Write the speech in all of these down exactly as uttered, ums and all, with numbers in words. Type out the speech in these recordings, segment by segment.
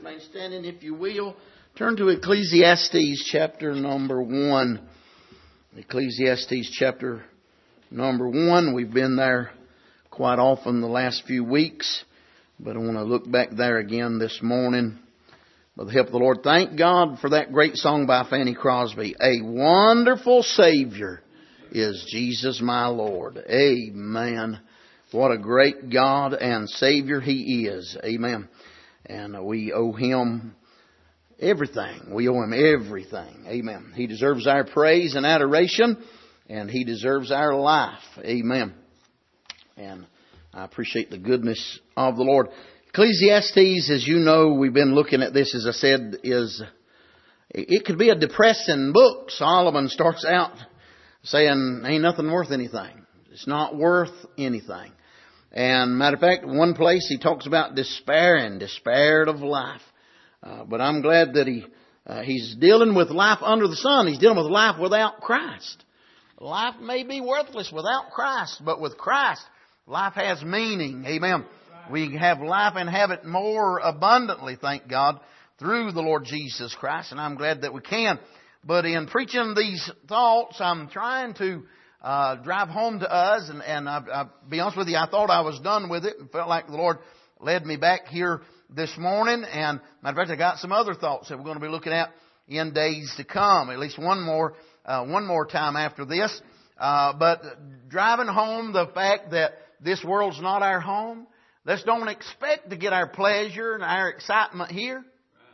remain standing if you will. Turn to Ecclesiastes chapter number one. Ecclesiastes chapter number one. We've been there quite often the last few weeks, but I want to look back there again this morning. By the help of the Lord, thank God for that great song by Fanny Crosby. A wonderful Savior is Jesus my Lord. Amen. What a great God and Savior He is. Amen. And we owe Him everything. We owe Him everything. Amen. He deserves our praise and adoration, and He deserves our life. Amen. And I appreciate the goodness of the Lord. Ecclesiastes, as you know, we've been looking at this, as I said, is, it could be a depressing book. Solomon starts out saying, ain't nothing worth anything. It's not worth anything. And matter of fact, one place he talks about despair and despaired of life. Uh, but I'm glad that he uh, he's dealing with life under the sun. He's dealing with life without Christ. Life may be worthless without Christ, but with Christ, life has meaning. Amen. We have life and have it more abundantly, thank God, through the Lord Jesus Christ. And I'm glad that we can. But in preaching these thoughts, I'm trying to uh, drive home to us. And, and I, I'll be honest with you, I thought I was done with it and felt like the Lord led me back here this morning. And matter of fact, I got some other thoughts that we're going to be looking at in days to come. At least one more, uh, one more time after this. Uh, but driving home the fact that this world's not our home. Let's don't expect to get our pleasure and our excitement here.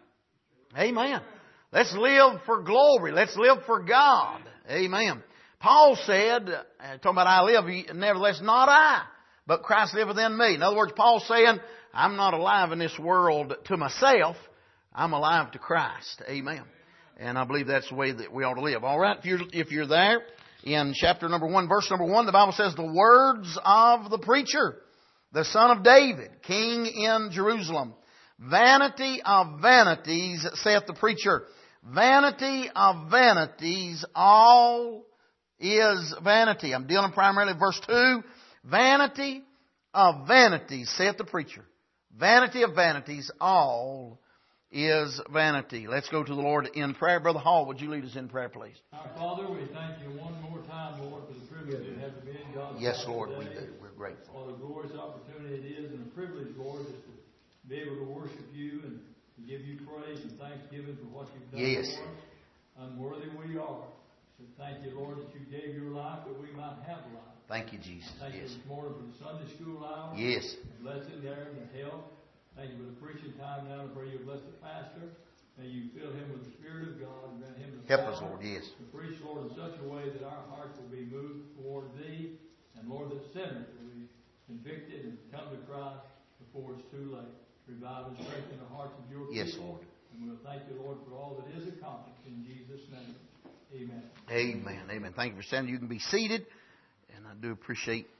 Amen. Let's live for glory. Let's live for God. Amen. Paul said, uh, talking about I live, nevertheless not I, but Christ liveth in me. In other words, Paul's saying, I'm not alive in this world to myself. I'm alive to Christ. Amen. And I believe that's the way that we ought to live. All right, if you're, if you're there, in chapter number one, verse number one, the Bible says, the words of the preacher, the son of David, king in Jerusalem. Vanity of vanities, saith the preacher. Vanity of vanities, all is vanity. I'm dealing primarily with verse two. Vanity of vanities, saith the preacher. Vanity of vanities, all is vanity. Let's go to the Lord in prayer. Brother Hall, would you lead us in prayer, please? Our Father, we thank you one more time, Lord, for the privilege to have been in God's Yes, Lord, we do. We're grateful. What a glorious opportunity it is and a privilege, Lord, just to be able to worship you and to give you praise and thanksgiving for what you've done yes. for us. Unworthy we are. So thank you, Lord, that you gave your life that we might have life. Thank you, Jesus. Thank yes. you this morning for the Sunday school hour. Yes. Bless it there and the help. Thank you for the preaching time now. I pray you bless the pastor. May you fill him with the Spirit of God and grant him the help power us, Lord. Yes. to preach, Lord, in such a way that our hearts will be moved toward Thee, and Lord, that sinners will be convicted and come to Christ before it's too late. Revive and strengthen the hearts of your yes, people. Lord. And we'll thank you, Lord, for all that is accomplished in Jesus' name. Amen. Amen. Amen. Thank you for standing. You can be seated, and I do appreciate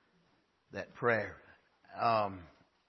that prayer. Um,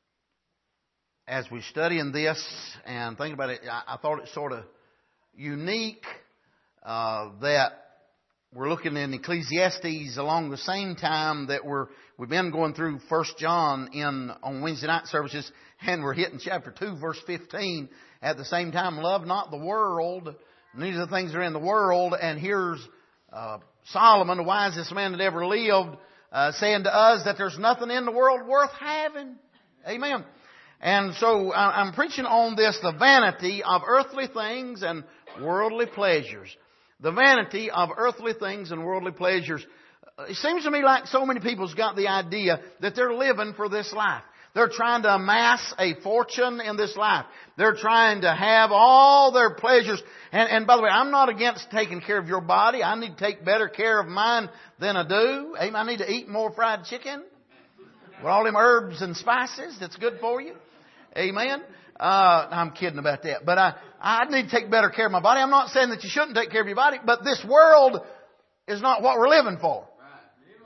as we study in this and think about it, I, I thought it sort of unique uh, that we're looking in Ecclesiastes along the same time that we're we've been going through First John in on Wednesday night services, and we're hitting chapter two, verse fifteen at the same time. Love not the world, neither the things that are in the world. And here's uh, Solomon, the wisest man that ever lived, uh, saying to us that there's nothing in the world worth having. Amen. And so I'm preaching on this, the vanity of earthly things and worldly pleasures. The vanity of earthly things and worldly pleasures. It seems to me like so many people's got the idea that they're living for this life. They're trying to amass a fortune in this life. They're trying to have all their pleasures. And, and by the way, I'm not against taking care of your body. I need to take better care of mine than I do. I need to eat more fried chicken with all them herbs and spices that's good for you. Amen. Uh, I'm kidding about that. But I, I need to take better care of my body. I'm not saying that you shouldn't take care of your body, but this world is not what we're living for.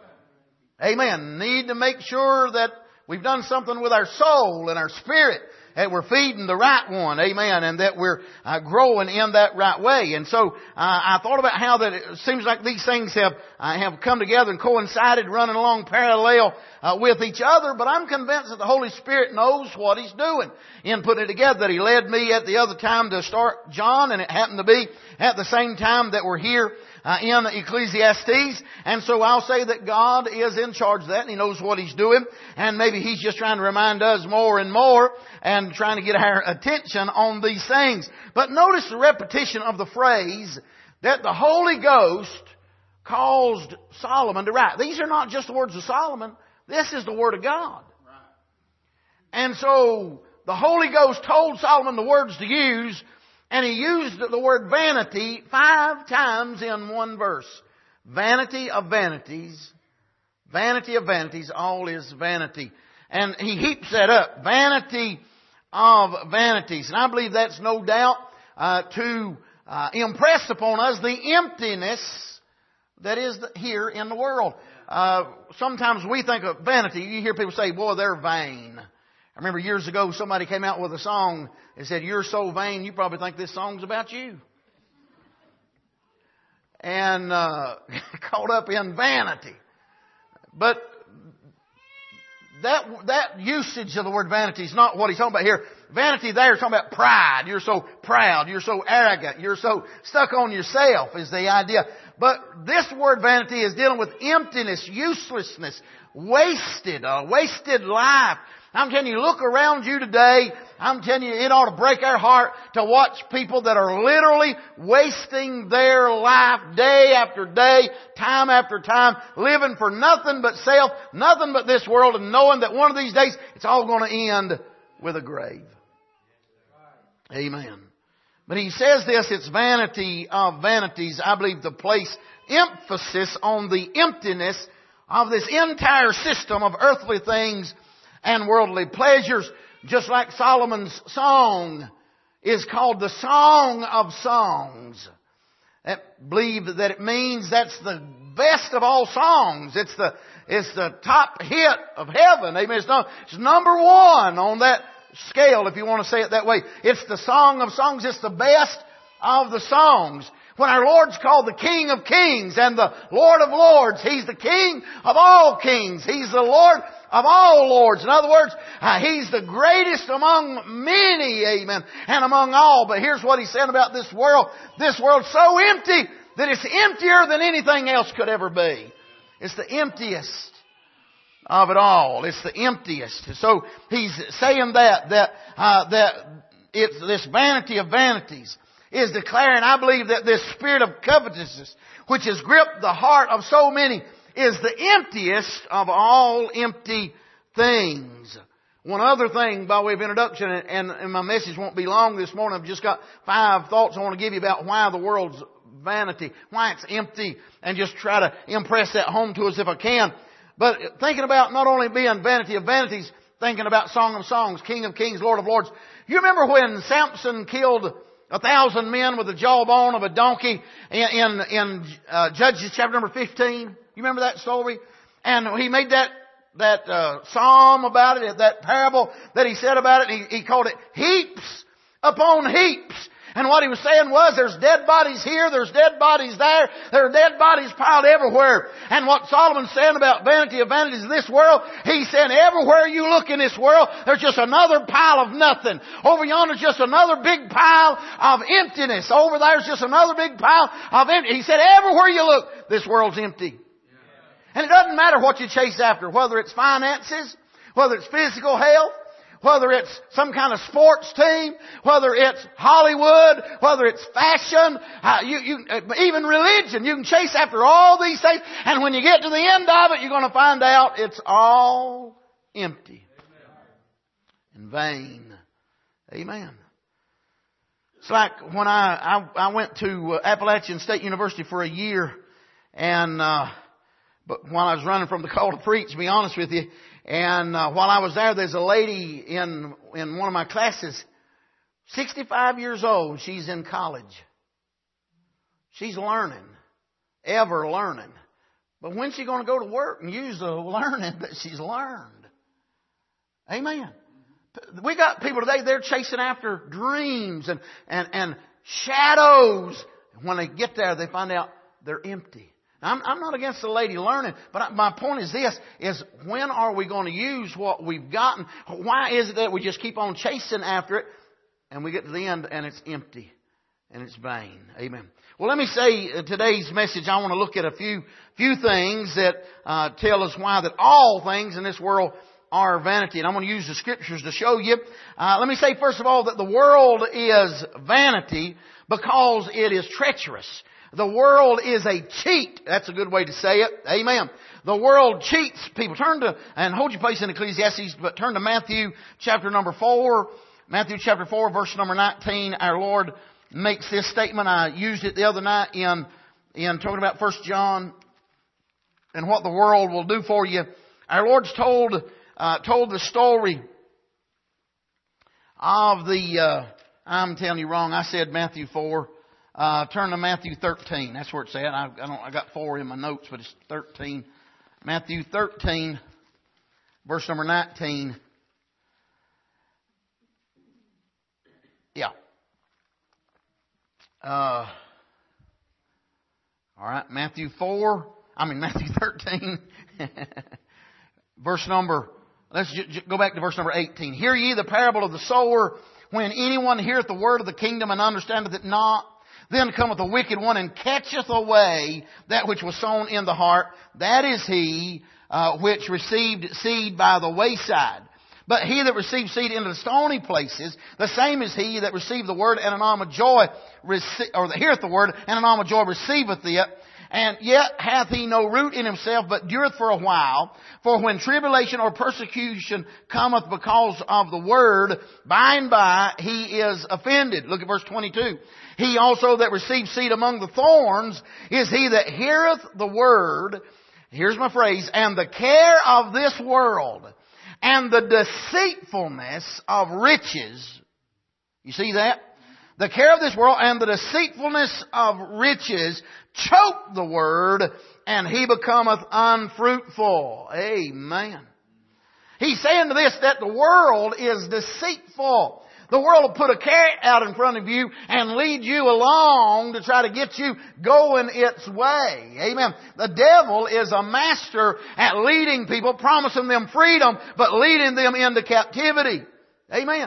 Amen. Need to make sure that we've done something with our soul and our spirit. that we're feeding the right one. Amen. And that we're uh, growing in that right way. And so, uh, I thought about how that it seems like these things have, uh, have come together and coincided, running along parallel, uh, with each other. But I'm convinced that the Holy Spirit knows what He's doing in putting it together. That He led me at the other time to start John, and it happened to be at the same time that we're here Uh, in Ecclesiastes. And so I'll say that God is in charge of that, and He knows what He's doing, and maybe He's just trying to remind us more and more and trying to get our attention on these things. But notice the repetition of the phrase that the Holy Ghost caused Solomon to write. These are not just the words of Solomon. This is the Word of God. And so the Holy Ghost told Solomon the words to use, and he used the word vanity five times in one verse. Vanity of vanities. Vanity of vanities. All is vanity. And he heaps that up. Vanity of vanities. And I believe that's no doubt uh, to uh, impress upon us the emptiness that is here in the world. Uh, sometimes we think of vanity. You hear people say, boy, they're vain. I remember years ago somebody came out with a song that said, you're so vain, you probably think this song's about you. And uh, caught up in vanity. But that that usage of the word vanity is not what he's talking about here. Vanity there is talking about pride. You're so proud. You're so arrogant. You're so stuck on yourself is the idea. But this word vanity is dealing with emptiness, uselessness, wasted, a wasted life. I'm telling you, look around you today. I'm telling you, it ought to break our heart to watch people that are literally wasting their life day after day, time after time, living for nothing but self, nothing but this world, and knowing that one of these days it's all going to end with a grave. Amen. But he says this, it's vanity of vanities. I believe to place emphasis on the emptiness of this entire system of earthly things and worldly pleasures, just like Solomon's song is called the Song of Songs. I believe that it means that's the best of all songs. It's the it's the top hit of heaven. Amen. It's, not, it's number one on that scale, if you want to say it that way. It's the Song of Songs. It's the best of the songs. When our Lord's called the King of Kings and the Lord of Lords, He's the King of all kings. He's the Lord of all lords. In other words, uh, He's the greatest among many, amen, and among all. But here's what He said about this world. This world's so empty that it's emptier than anything else could ever be. It's the emptiest of it all. It's the emptiest. So He's saying that, that, uh, that it's this vanity of vanities is declaring, I believe, that this spirit of covetousness, which has gripped the heart of so many, is the emptiest of all empty things. One other thing by way of introduction, and, and my message won't be long this morning. I've just got five thoughts I want to give you about why the world's vanity, why it's empty, and just try to impress that home to us if I can. But thinking about not only being vanity of vanities, thinking about Song of Songs, King of Kings, Lord of Lords. You remember when Samson killed a thousand men with the jawbone of a donkey in, in, in uh, Judges chapter number fifteen? You remember that story? And he made that that uh, psalm about it, that parable that he said about it. He, he called it heaps upon heaps. And what he was saying was, there's dead bodies here, there's dead bodies there, there are dead bodies piled everywhere. And what Solomon's saying about vanity of vanities of this world, he's saying everywhere you look in this world, there's just another pile of nothing. Over yonder's just another big pile of emptiness. Over there's just another big pile of empty. He said everywhere you look, this world's empty. And it doesn't matter what you chase after, whether it's finances, whether it's physical health, whether it's some kind of sports team, whether it's Hollywood, whether it's fashion, uh, you, you, uh, even religion. You can chase after all these things, and when you get to the end of it, you're going to find out it's all empty and vain. Amen. It's like when I I, I went to Appalachian State University for a year, and uh, but while I was running from the call to preach, to be honest with you. And uh, while I was there, there's a lady in in one of my classes, sixty-five years old. She's in college. She's learning, ever learning. But when's she going to go to work and use the learning that she's learned? Amen. We got people today, they're chasing after dreams and, and, and shadows. When they get there, they find out they're empty. I'm, I'm not against the lady learning, but my point is this, is when are we going to use what we've gotten? Why is it that we just keep on chasing after it and we get to the end and it's empty and it's vain? Amen. Well, let me say uh, today's message, I want to look at a few, few things that uh, tell us why that all things in this world are vanity. And I'm going to use the scriptures to show you. Uh, let me say first of all that the world is vanity because it is treacherous. The world is a cheat. That's a good way to say it. Amen. The world cheats people. Turn to, and hold your place in Ecclesiastes, but turn to Matthew chapter number four. Matthew chapter four, verse number nineteen. Our Lord makes this statement. I used it the other night in, in talking about First John and what the world will do for you. Our Lord's told, uh, told the story of the, uh, I'm telling you wrong. I said Matthew four. Uh, turn to Matthew thirteen. That's where it's at. I, I don't, I got four in my notes, but it's thirteen. Matthew thirteen, verse number nineteen. Yeah. Uh, all right. Matthew four. I mean, Matthew thirteen. Verse number, let's j- j- go back to verse number eighteen. Hear ye the parable of the sower. When anyone heareth the word of the kingdom and understandeth it not, then cometh the wicked one and catcheth away that which was sown in the heart. That is he uh, which received seed by the wayside. But he that received seed into the stony places, the same is he that received the word and anon with joy, rece- or that heareth the word and anon with joy receiveth it. And yet hath he no root in himself, but dureth for a while. For when tribulation or persecution cometh because of the word, by and by he is offended. Look at verse twenty-two. He also that received seed among the thorns is he that heareth the word. Here's my phrase. And the care of this world and the deceitfulness of riches. You see that? The care of this world and the deceitfulness of riches choke the word, and he becometh unfruitful. Amen. He's saying to this that the world is deceitful. The world will put a carrot out in front of you and lead you along to try to get you going its way. Amen. The devil is a master at leading people, promising them freedom, but leading them into captivity. Amen.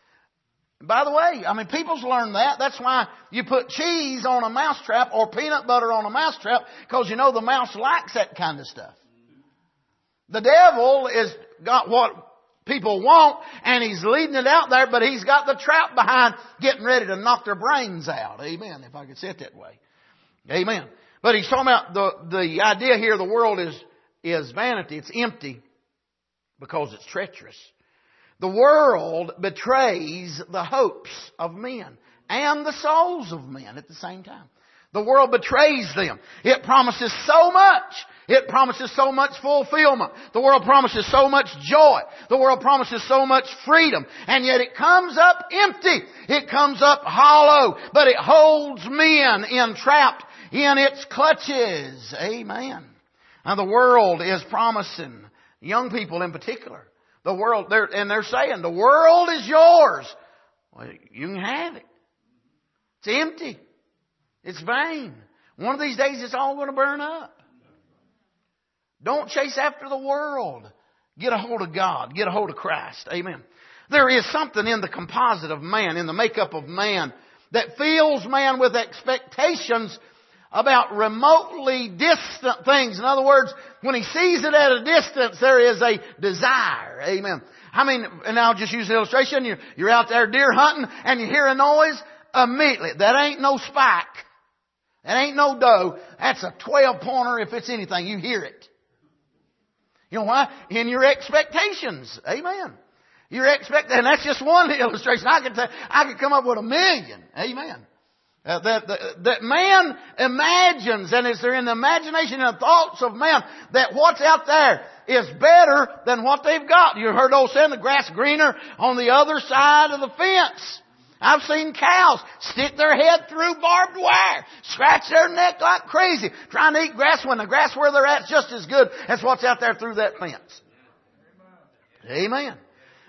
By the way, I mean, people's learned that. That's why you put cheese on a mousetrap or peanut butter on a mousetrap, because you know the mouse likes that kind of stuff. The devil is got what people want, and he's leading it out there, but he's got the trap behind, getting ready to knock their brains out. Amen, if I could say it that way. Amen. But he's talking about the, the idea here, the world is, is vanity. It's empty because it's treacherous. The world betrays the hopes of men and the souls of men at the same time. The world betrays them. It promises so much. It promises so much fulfillment. The world promises so much joy. The world promises so much freedom. And yet it comes up empty. It comes up hollow. But it holds men entrapped in its clutches. Amen. Now the world is promising, young people in particular, the world, they're, and they're saying, the world is yours. Well, you can have it. It's empty. It's vain. One of these days it's all going to burn up. Don't chase after the world. Get a hold of God. Get a hold of Christ. Amen. There is something in the composite of man, in the makeup of man, that fills man with expectations about remotely distant things. In other words, when he sees it at a distance, there is a desire. Amen. I mean, and I'll just use an illustration. You're, you're out there deer hunting and you hear a noise immediately. That ain't no spike. That ain't no doe. That's a twelve pointer if it's anything. You hear it. You know why? In your expectations. Amen. Your expect, and that's just one illustration. I could, I could come up with a million. Amen. Uh, that, that, that man imagines, and it's there in the imagination and the thoughts of man, that what's out there is better than what they've got. You heard old saying, the grass greener on the other side of the fence. I've seen cows stick their head through barbed wire, scratch their neck like crazy, trying to eat grass when the grass where they're at is just as good as what's out there through that fence. Amen.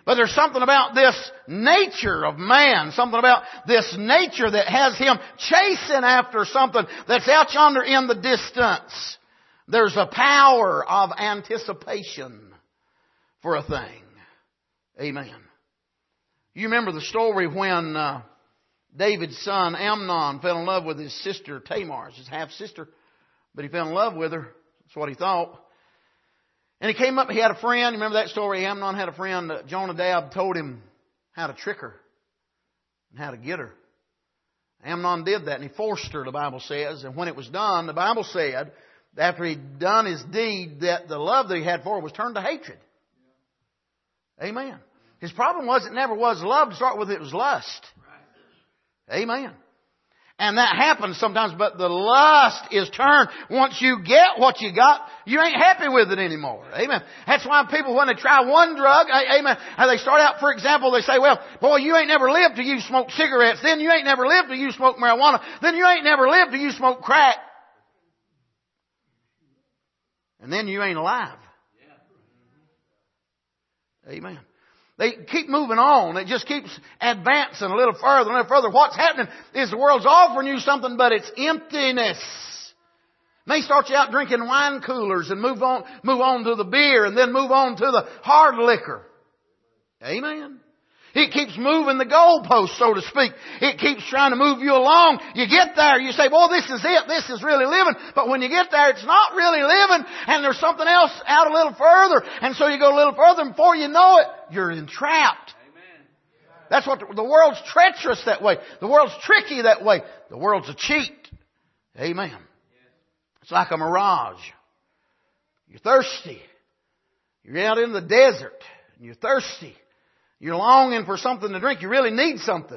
But there's something about this nature of man, something about this nature that has him chasing after something that's out yonder in the distance. There's a power of anticipation for a thing. Amen. You remember the story when uh, David's son Amnon fell in love with his sister Tamar, his half-sister, but he fell in love with her. That's what he thought. And he came up, he had a friend. Remember that story? Amnon had a friend. Uh, Jonadab told him how to trick her and how to get her. Amnon did that and he forced her, the Bible says. And when it was done, the Bible said, after he'd done his deed, that the love that he had for her was turned to hatred. Amen. His problem was it never was love to start with, it was lust. Amen. And that happens sometimes, but the lust is turned. Once you get what you got, you ain't happy with it anymore. Amen. That's why people, when they try one drug, amen, and they start out, for example, they say, well, boy, you ain't never lived till you smoke cigarettes. Then you ain't never lived till you smoke marijuana. Then you ain't never lived till you smoke crack. And then you ain't alive. Amen. They keep moving on. It just keeps advancing a little further and a little further. What's happening is the world's offering you something, but it's emptiness. They start you out drinking wine coolers and move on, move on to the beer and then move on to the hard liquor. Amen. It keeps moving the goalpost, so to speak. It keeps trying to move you along. You get there, you say, boy, this is it. This is really living. But when you get there, it's not really living. And there's something else out a little further. And so you go a little further, and before you know it, you're entrapped. Amen. That's what the, the world's treacherous that way. The world's tricky that way. The world's a cheat. Amen. It's like a mirage. You're thirsty. You're out in the desert, and you're thirsty. You're longing for something to drink. You really need something.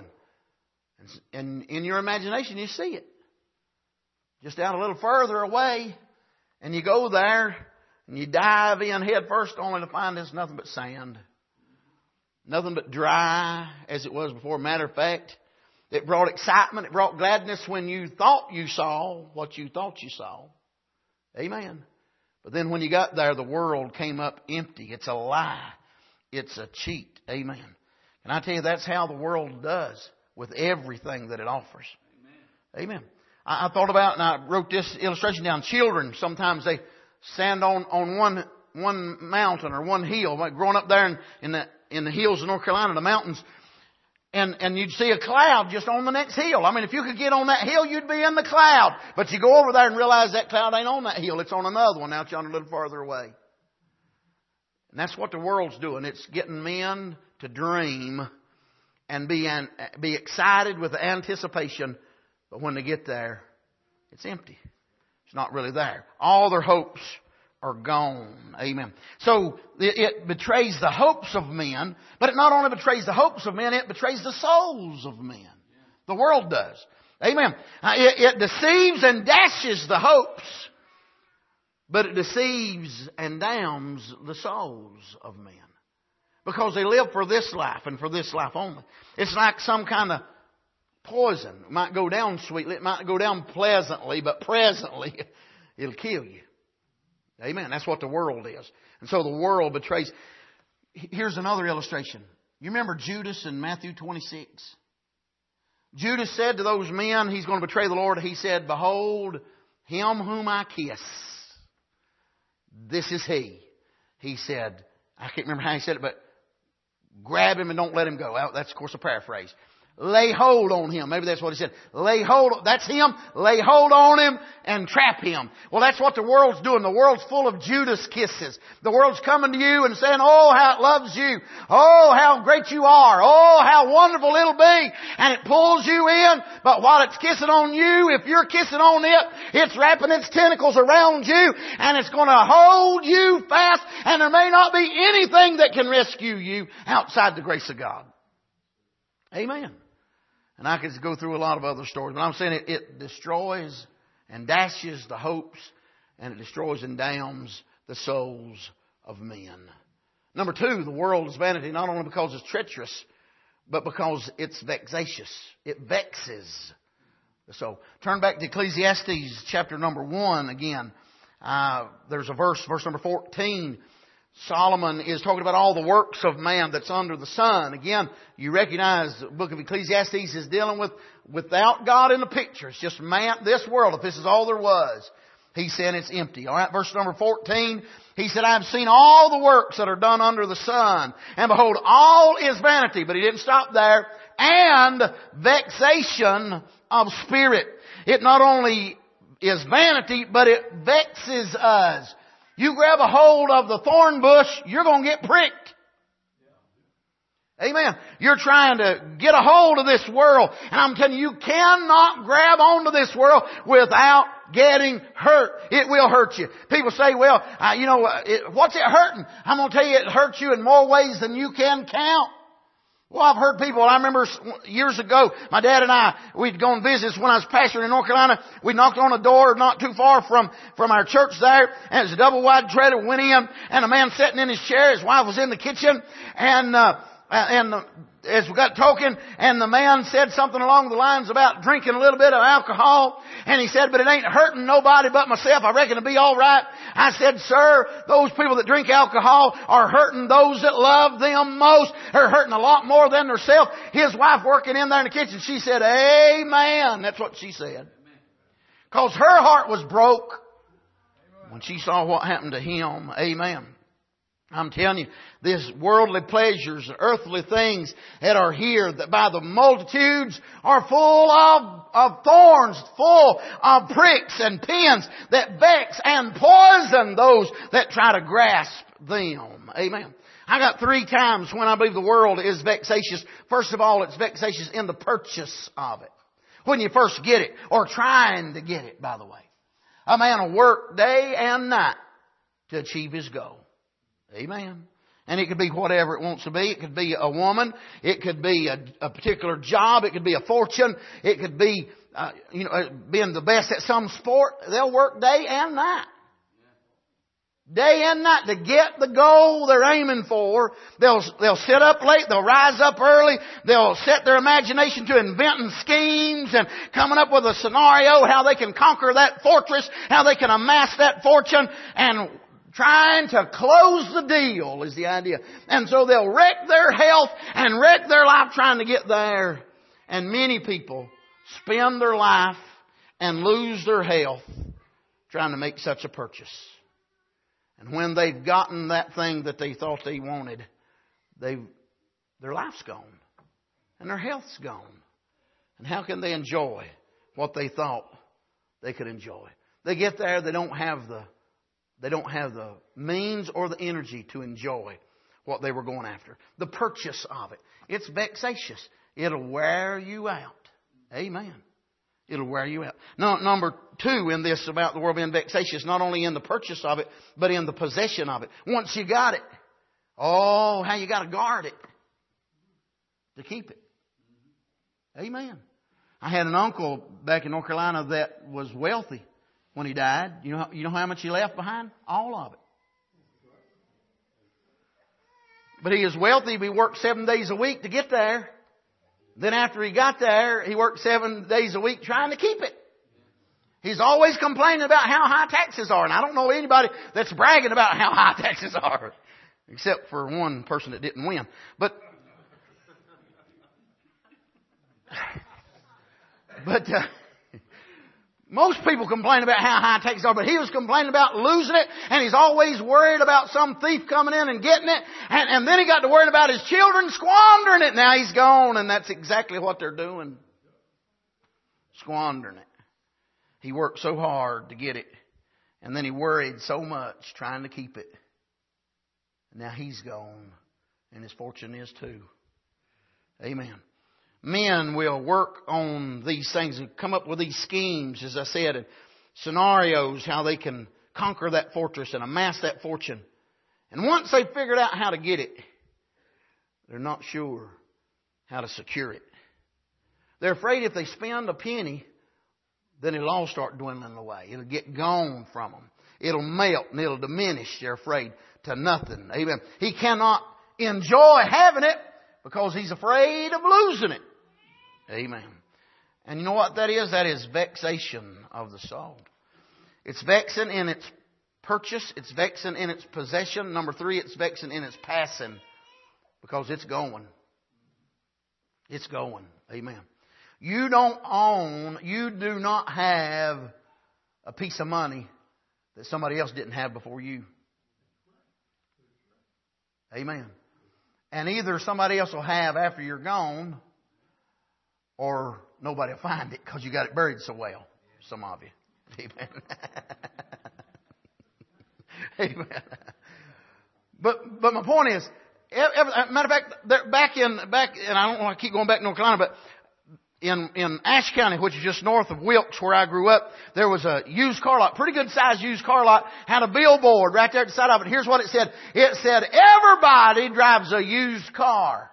And in your imagination, you see it. Just out a little further away. And you go there and you dive in head first only to find it's nothing but sand. Nothing but dry as it was before. Matter of fact, it brought excitement. It brought gladness when you thought you saw what you thought you saw. Amen. But then when you got there, the world came up empty. It's a lie. It's a cheat. Amen. And I tell you, that's how the world does with everything that it offers. Amen. Amen. I, I thought about, and I wrote this illustration down. Children, sometimes they stand on, on one, one mountain or one hill. Like growing up there in, in the, in the hills of North Carolina, the mountains, and, and you'd see a cloud just on the next hill. I mean, if you could get on that hill, you'd be in the cloud. But you go over there and realize that cloud ain't on that hill. It's on another one out yonder a little farther away. And that's what the world's doing. It's getting men to dream and be an, be excited with the anticipation. But when they get there, it's empty. It's not really there. All their hopes are gone. Amen. So it, it betrays the hopes of men. But it not only betrays the hopes of men, it betrays the souls of men. The world does. Amen. Uh, it, it deceives and dashes the hopes. But it deceives and damns the souls of men. Because they live for this life and for this life only. It's like some kind of poison. It might go down sweetly. It might go down pleasantly. But presently, it'll kill you. Amen. That's what the world is. And so the world betrays. Here's another illustration. You remember Judas in Matthew twenty-six? Judas said to those men, he's going to betray the Lord. He said, behold, him whom I kiss. This is he. He said, I can't remember how he said it, but grab him and don't let him go. That's, of course, a paraphrase. Lay hold on him. Maybe that's what he said. Lay hold. That's him. Lay hold on him and trap him. Well, that's what the world's doing. The world's full of Judas kisses. The world's coming to you and saying, oh, how it loves you. Oh, how great you are. Oh, how wonderful it'll be. And it pulls you in. But while it's kissing on you, if you're kissing on it, it's wrapping its tentacles around you and it's going to hold you fast. And there may not be anything that can rescue you outside the grace of God. Amen. And I could go through a lot of other stories, but I'm saying it, it destroys and dashes the hopes, and it destroys and damns the souls of men. Number two, the world is vanity, not only because it's treacherous, but because it's vexatious. It vexes the soul. Turn back to Ecclesiastes chapter number one again. Uh, there's a verse, verse number fourteen, Solomon is talking about all the works of man that's under the sun. Again, you recognize the book of Ecclesiastes is dealing with without God in the picture. It's just man, this world. If this is all there was, he said it's empty. All right, verse number fourteen. He said, I have seen all the works that are done under the sun, and behold, all is vanity. But he didn't stop there. And vexation of spirit. It not only is vanity, but it vexes us. You grab a hold of the thorn bush, you're going to get pricked. Amen. You're trying to get a hold of this world. And I'm telling you, you cannot grab onto this world without getting hurt. It will hurt you. People say, well, uh, you know, it, what's it hurting? I'm going to tell you it hurts you in more ways than you can count. Well, I've heard people, I remember years ago, my dad and I, we'd go on visits when I was pastoring in North Carolina. We knocked on a door not too far from, from our church there, and it was a double wide trailer. We went in, and a man sitting in his chair, his wife was in the kitchen, and, uh, and uh, as we got talking, and the man said something along the lines about drinking a little bit of alcohol, and he said, but it ain't hurting nobody but myself. I reckon it'll be all right. I said, sir, those people that drink alcohol are hurting those that love them most. They're hurting a lot more than themselves. His wife working in there in the kitchen, she said, amen. That's what she said. Because her heart was broke when she saw what happened to him. Amen. I'm telling you, these worldly pleasures, earthly things that are here that by the multitudes are full of, of thorns, full of pricks and pins that vex and poison those that try to grasp them. Amen. I got three times when I believe the world is vexatious. First of all, it's vexatious in the purchase of it. When you first get it, or trying to get it, by the way. A man will work day and night to achieve his goal. Amen. And it could be whatever it wants to be. It could be a woman. It could be a, a particular job. It could be a fortune. It could be, uh, you know, being the best at some sport. They'll work day and night. Day and night to get the goal they're aiming for. They'll, they'll sit up late. They'll rise up early. They'll set their imagination to inventing schemes and coming up with a scenario how they can conquer that fortress, how they can amass that fortune, and trying to close the deal is the idea. And so they'll wreck their health and wreck their life trying to get there. And many people spend their life and lose their health trying to make such a purchase. And when they've gotten that thing that they thought they wanted, they've, their life's gone. And their health's gone. And how can they enjoy what they thought they could enjoy? They get there, they don't have the They don't have the means or the energy to enjoy what they were going after. The purchase of it. It's vexatious. It'll wear you out. Amen. It'll wear you out. Now, number two in this about the world being vexatious, not only in the purchase of it, but in the possession of it. Once you got it, oh, how you got to guard it to keep it. Amen. I had an uncle back in North Carolina that was wealthy. When he died, you know, you know how much he left behind? All of it. But he was wealthy. He worked seven days a week to get there. Then after he got there, he worked seven days a week trying to keep it. He's always complaining about how high taxes are. And I don't know anybody that's bragging about how high taxes are. Except for one person that didn't win. But, but, uh, most people complain about how high taxes are, but he was complaining about losing it, and he's always worried about some thief coming in and getting it, and, and then he got to worrying about his children squandering it. Now he's gone, and that's exactly what they're doing. Squandering it. He worked so hard to get it, and then he worried so much trying to keep it. Now he's gone, and his fortune is too. Amen. Men will work on these things and come up with these schemes, as I said, and scenarios, how they can conquer that fortress and amass that fortune. And once they've figured out how to get it, they're not sure how to secure it. They're afraid if they spend a penny, then it'll all start dwindling away. It'll get gone from them. It'll melt and it'll diminish, they're afraid, to nothing. Amen. He cannot enjoy having it because he's afraid of losing it. Amen. And you know what that is? That is vexation of the soul. It's vexing in its purchase. It's vexing in its possession. Number three, it's vexing in its passing. Because it's going. It's going. Amen. You don't own, you do not have a piece of money that somebody else didn't have before you. Amen. And either somebody else will have after you're gone, or nobody will find it because you got it buried so well. Some of you. Amen. Amen. But but my point is, every, matter of fact, back in back, and I don't want to keep going back to North Carolina, but in in Ashe County, which is just north of Wilkes, where I grew up, there was a used car lot, pretty good sized used car lot, had a billboard right there at the side of it. Here's what it said: it said, "Everybody drives a used car."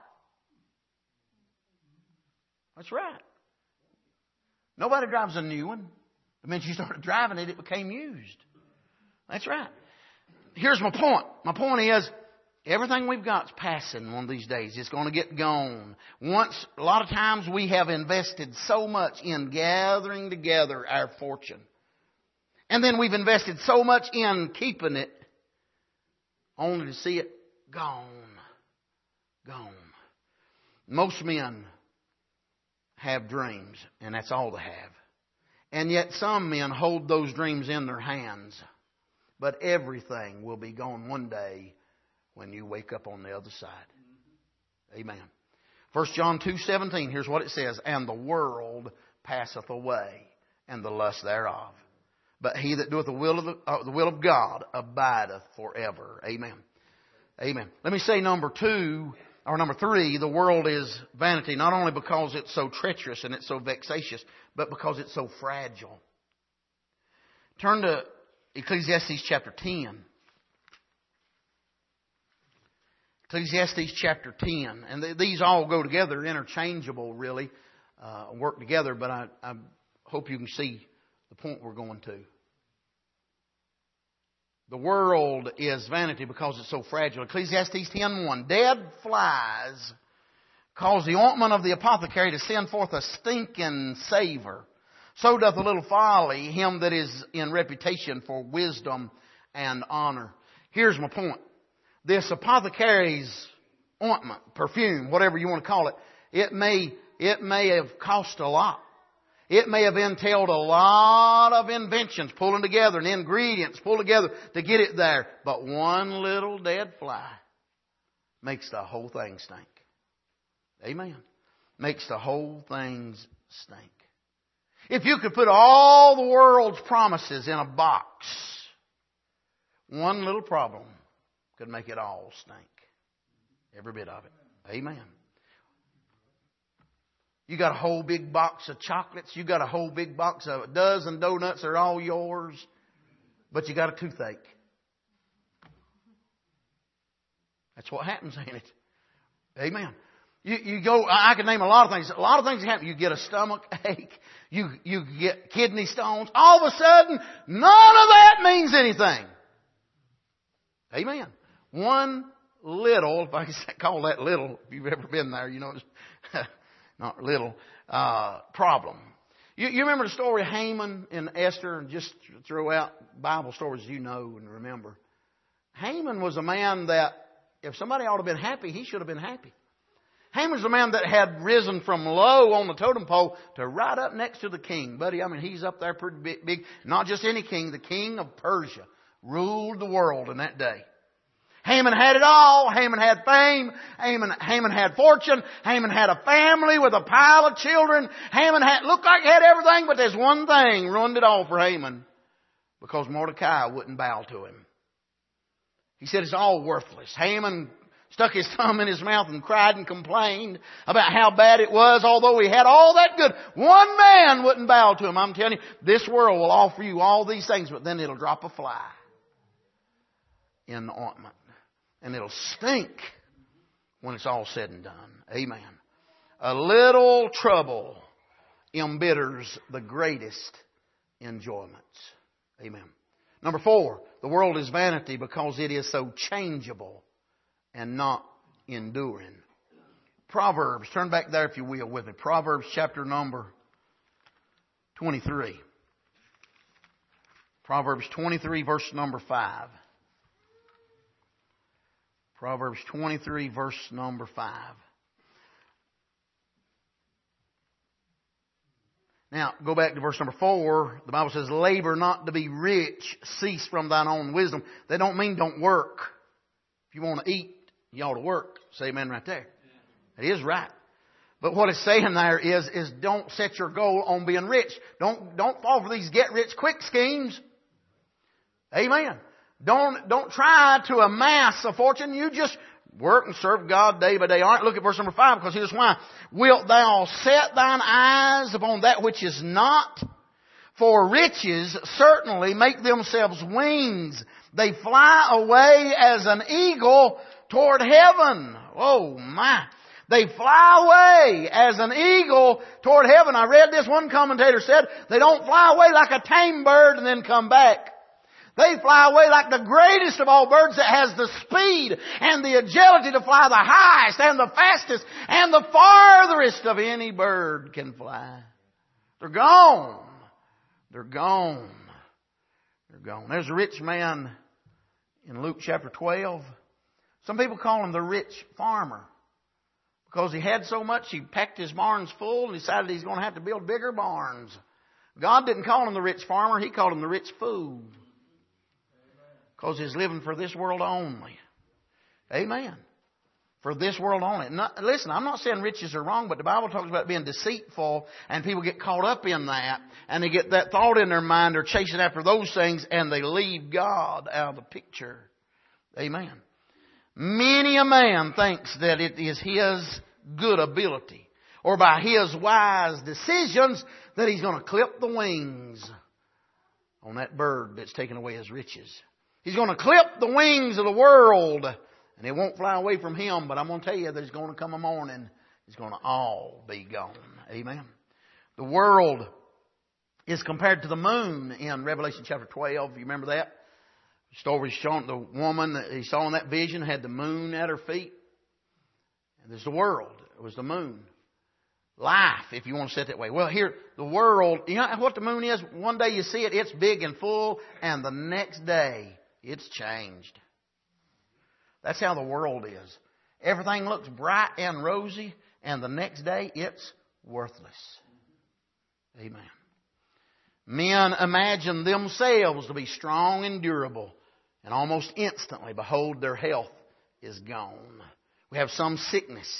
That's right. Nobody drives a new one. The minute you started driving it, it became used. That's right. Here's my point. My point is, everything we've got is passing one of these days. It's going to get gone. Once, a lot of times we have invested so much in gathering together our fortune. And then we've invested so much in keeping it, only to see it gone. Gone. Most men have dreams, and that's all they have. And yet some men hold those dreams in their hands. But everything will be gone one day when you wake up on the other side. Amen. First John two seventeen, here's what it says: "And the world passeth away, and the lust thereof. But he that doeth the will of the, uh, the will of God abideth forever." Amen. Amen. Let me say number two, or number three, the world is vanity, not only because it's so treacherous and it's so vexatious, but because it's so fragile. Turn to Ecclesiastes chapter ten. Ecclesiastes chapter ten. And th- these all go together, interchangeable really, uh, work together, but I, I hope you can see the point we're going to. The world is vanity because it's so fragile. Ecclesiastes ten one. "Dead flies cause the ointment of the apothecary to send forth a stinking savour. So doth a little folly him that is in reputation for wisdom and honor." Here's my point. This apothecary's ointment, perfume, whatever you want to call it, it may, it may have cost a lot. It may have entailed a lot of inventions pulling together and ingredients pulled together to get it there. But one little dead fly makes the whole thing stink. Amen. Makes the whole thing stink. If you could put all the world's promises in a box, one little problem could make it all stink. Every bit of it. Amen. You got a whole big box of chocolates. You got a whole big box of a dozen donuts. They're all yours. But you got a toothache. That's what happens, ain't it? Amen. You, you go, I can name a lot of things. A lot of things happen. You get a stomach ache. You, you get kidney stones. All of a sudden, none of that means anything. Amen. One little, if I can call that little, if you've ever been there, you know, it's not little, uh, problem. You, you remember the story of Haman and Esther, and just throw out Bible stories you know and remember. Haman was a man that, if somebody ought to have been happy, he should have been happy. Haman was a man that had risen from low on the totem pole to right up next to the king. Buddy, I mean, he's up there pretty big. big. Not just any king, the king of Persia ruled the world in that day. Haman had it all. Haman had fame. Haman, Haman had fortune. Haman had a family with a pile of children. Haman had, looked like he had everything, but there's one thing ruined it all for Haman. Because Mordecai wouldn't bow to him. He said it's all worthless. Haman stuck his thumb in his mouth and cried and complained about how bad it was, although he had all that good. One man wouldn't bow to him. I'm telling you, this world will offer you all these things, but then it'll drop a fly in the ointment. And it'll stink when it's all said and done. Amen. A little trouble embitters the greatest enjoyments. Amen. Number four, the world is vanity because it is so changeable and not enduring. Proverbs, turn back there if you will with me. Proverbs chapter number twenty-three. Proverbs twenty-three, verse number five. Proverbs twenty-three, verse number five. Now, go back to verse number four. The Bible says, labor not to be rich, cease from thine own wisdom. They don't mean don't work. If you want to eat, you ought to work. Say amen right there. It is right. But what it's saying there is, is don't set your goal on being rich. Don't, don't fall for these get rich quick schemes. Amen. Don't, don't try to amass a fortune. You just work and serve God day by day. All right, look at verse number five, because here's why. Wilt thou set thine eyes upon that which is not? For riches certainly make themselves wings. They fly away as an eagle toward heaven. Oh my. They fly away as an eagle toward heaven. I read this, one commentator said, they don't fly away like a tame bird and then come back. They fly away like the greatest of all birds that has the speed and the agility to fly the highest and the fastest and the farthest of any bird can fly. They're gone. They're gone. They're gone. There's a rich man in Luke chapter twelve. Some people call him the rich farmer, because he had so much, he packed his barns full and decided he's going to have to build bigger barns. God didn't call him the rich farmer. He called him the rich fool. Because he's living for this world only. Amen. For this world only. Not, listen, I'm not saying riches are wrong, but the Bible talks about being deceitful, and people get caught up in that, and they get that thought in their mind, they're chasing after those things, and they leave God out of the picture. Amen. Many a man thinks that it is his good ability, or by his wise decisions, that he's going to clip the wings on that bird that's taken away his riches. He's going to clip the wings of the world, and it won't fly away from him. But I'm going to tell you, there's going to come a morning, it's going to all be gone. Amen. The world is compared to the moon in Revelation chapter twelve. You remember that? The story is showing the woman that he saw in that vision had the moon at her feet. And there's the world. It was the moon. Life, if you want to say it that way. Well, here, the world, you know what the moon is? One day you see it, it's big and full, and the next day, it's changed. That's how the world is. Everything looks bright and rosy, and the next day it's worthless. Amen. Men imagine themselves to be strong and durable, and almost instantly, behold, their health is gone. We have some sickness.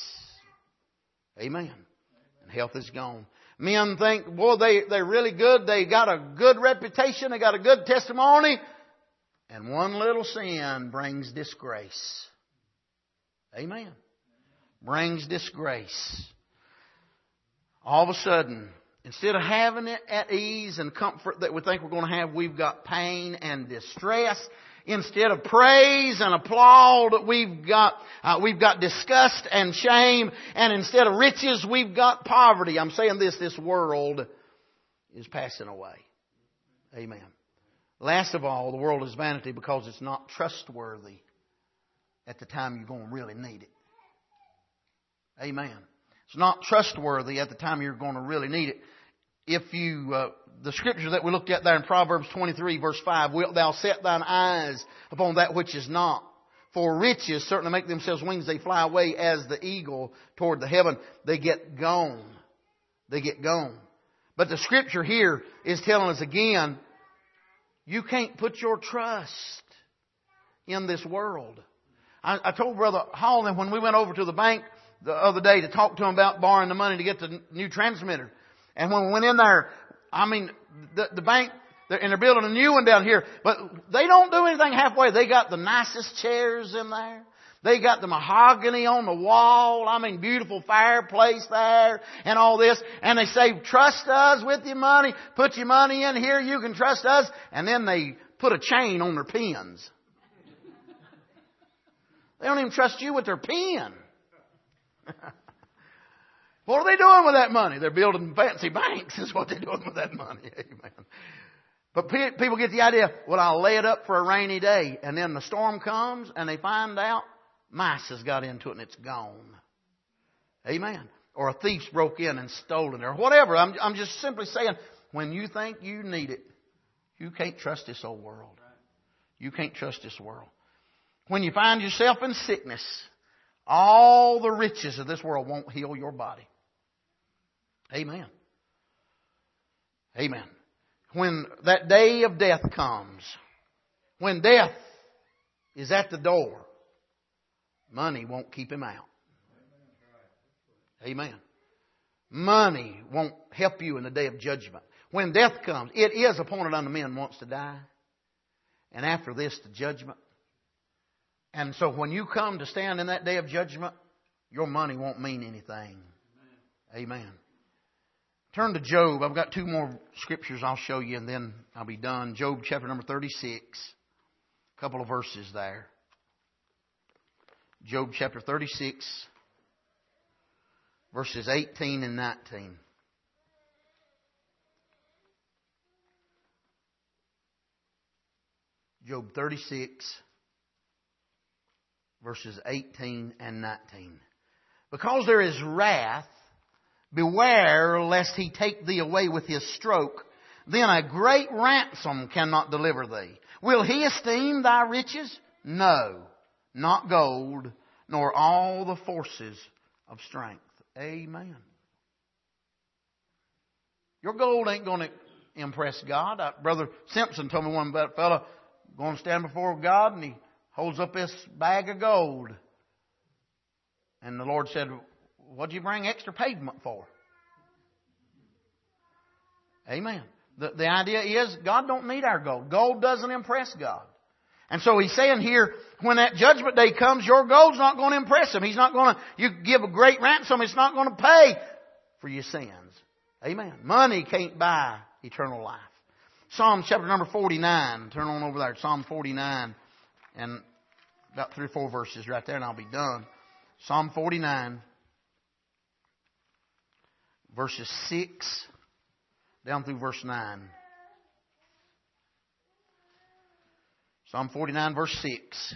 Amen. And health is gone. Men think, boy, they, they're really good. They got a good reputation. They got a good testimony. And one little sin brings disgrace. Amen. Brings disgrace. All of a sudden, instead of having it at ease and comfort that we think we're going to have, we've got pain and distress. Instead of praise and applaud, we've got uh, we've got disgust and shame. And instead of riches, we've got poverty. I'm saying this, this world is passing away. Amen. Last of all, the world is vanity because it's not trustworthy at the time you're going to really need it. Amen. It's not trustworthy at the time you're going to really need it. If you, uh, the scripture that we looked at there in Proverbs twenty-three verse five, wilt thou set thine eyes upon that which is not? For riches certainly make themselves wings. They fly away as the eagle toward the heaven. They get gone. They get gone. But the scripture here is telling us again, you can't put your trust in this world. I, I told Brother Hall that when we went over to the bank the other day to talk to him about borrowing the money to get the new transmitter. And when we went in there, I mean, the, the bank, they're, and they're building a new one down here, but they don't do anything halfway. They got the nicest chairs in there. They got the mahogany on the wall. I mean, beautiful fireplace there and all this. And they say, trust us with your money. Put your money in here. You can trust us. And then they put a chain on their pens. They don't even trust you with their pen. What are they doing with that money? They're building fancy banks is what they're doing with that money. Amen. But people get the idea, well, I'll lay it up for a rainy day. And then the storm comes and they find out mice has got into it and it's gone. Amen. Or a thief's broke in and stolen it or whatever. I'm, I'm just simply saying, when you think you need it, You can't trust this old world. You can't trust this world. When you find yourself in sickness, all the riches of this world won't heal your body. Amen. Amen. When that day of death comes, when death is at the door, money won't keep him out. Amen. Money won't help you in the day of judgment. When death comes, it is appointed unto men once to die. And after this, the judgment. And so when you come to stand in that day of judgment, your money won't mean anything. Amen. Amen. Turn to Job. I've got two more scriptures I'll show you and then I'll be done. Job chapter number thirty-six. A couple of verses there. Job chapter thirty-six, verses eighteen and nineteen. Job thirty-six, verses eighteen and nineteen. Because there is wrath, beware lest he take thee away with his stroke. Then a great ransom cannot deliver thee. Will he esteem thy riches? No, not gold, nor all the forces of strength. Amen. Your gold ain't going to impress God. Uh, Brother Simpson told me one about a fellow going to stand before God and he holds up this bag of gold. And the Lord said, what'd you bring extra pavement for? Amen. The, the idea is God don't need our gold. Gold doesn't impress God. And so He's saying here, when that judgment day comes, your gold's not going to impress Him. He's not going to, you give a great ransom, it's not going to pay for your sins. Amen. Money can't buy eternal life. Psalm chapter number forty-nine. Turn on over there. Psalm forty-nine. And about three or four verses right there and I'll be done. Psalm forty-nine. Verses six down through verse nine. Psalm forty-nine verse six.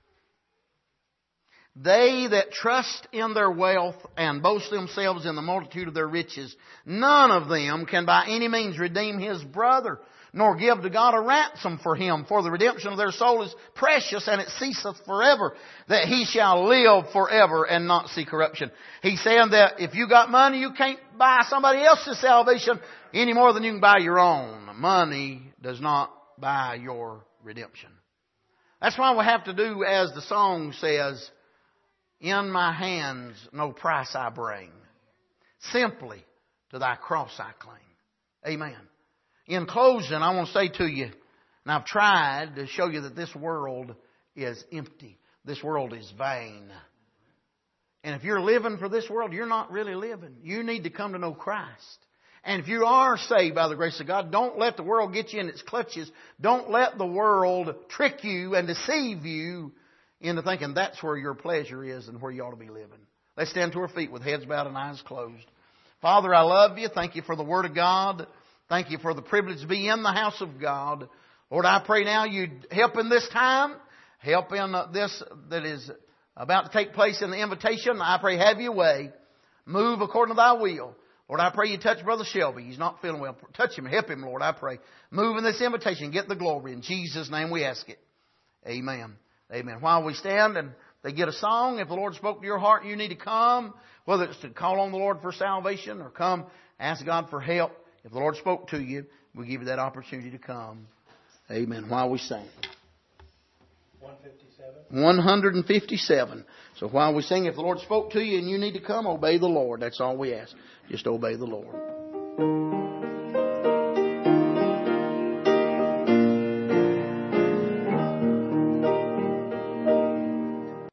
They that trust in their wealth and boast themselves in the multitude of their riches, none of them can by any means redeem his brother, nor give to God a ransom for him. For the redemption of their soul is precious, and it ceaseth forever, that he shall live forever and not see corruption. He's saying that if you got money, you can't buy somebody else's salvation any more than you can buy your own. Money does not buy your redemption. That's why we have to do as the song says, in my hands no price I bring, simply to thy cross I cling. Amen. In closing, I want to say to you, and I've tried to show you that this world is empty. This world is vain. And if you're living for this world, you're not really living. You need to come to know Christ. And if you are saved by the grace of God, don't let the world get you in its clutches. Don't let the world trick you and deceive you into thinking that's where your pleasure is and where you ought to be living. Let's stand to our feet with heads bowed and eyes closed. Father, I love you. Thank you for the Word of God. Thank you for the privilege to be in the house of God. Lord, I pray now you'd help in this time. Help in this that is about to take place in the invitation. I pray have your way. Move according to thy will. Lord, I pray you touch Brother Shelby. He's not feeling well. Touch him. Help him, Lord, I pray. Move in this invitation. Get the glory. In Jesus' name we ask it. Amen. Amen. While we stand and they get a song, if the Lord spoke to your heart and you need to come, whether it's to call on the Lord for salvation or come ask God for help, if the Lord spoke to you, we'll give you that opportunity to come. Amen. While we sing. one fifty-seven. one fifty-seven. So while we sing, if the Lord spoke to you and you need to come, obey the Lord. That's all we ask. Just obey the Lord.